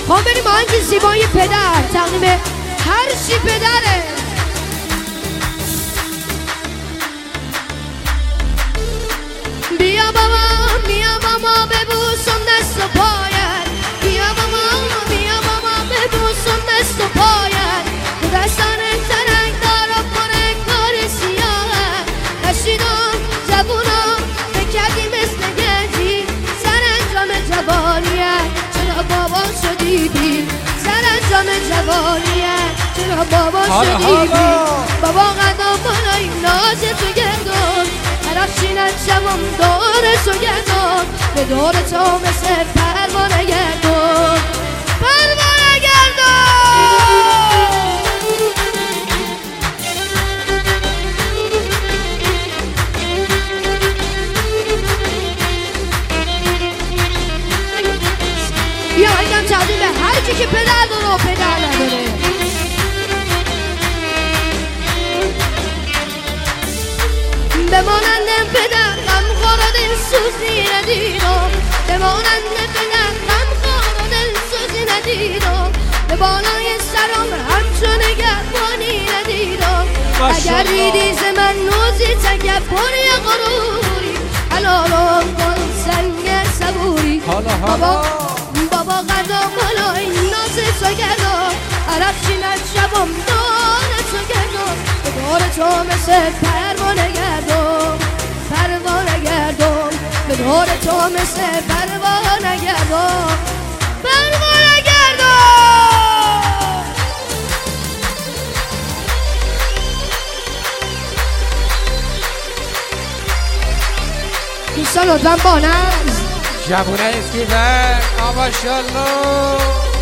خوام بریم آهنگ زیبای پدر، تقدیم هر چی پدره. بیا بابا ببوسم دست و پایت، بیا بابا ببوسم دست و پایت، تو دستان ترنگ دارم کنه کار سیاه، نشیدم زبونم بکردی مثل گنجی، سرانجام جوانیت چرا بابا شدی بی، سرانجام جوانیت چرا بابا شدی بی، بابا قدم بالای ناز تو گردم، رفشینت شوم دور تو گردم، به دور تو مثل پروانه گردم، پروانه گردم. یا اینم تقدیم به هر کی که پدر داره و پدر نداره. به مانند پدر غم خور و دل سوزی ندیدم، به مانند پدر غم خور و دل سوزی ندیدم، به بالای سرم همچون نگهبانی ندیدم، اگر دیدی ز من نوزی تکبری غروری، حلالم کن سنگ صبوری، بابا قدم بالای ناز تو گردم، عرفشینت شبم دور تو گردم، به دور تو مثل پروانه گردم، پروانه گردم، به دور تو مثل پروانه گردم، پروانه گردم. دوستان لطفاً با نظم جوونه اسکیفر ماشاءالله.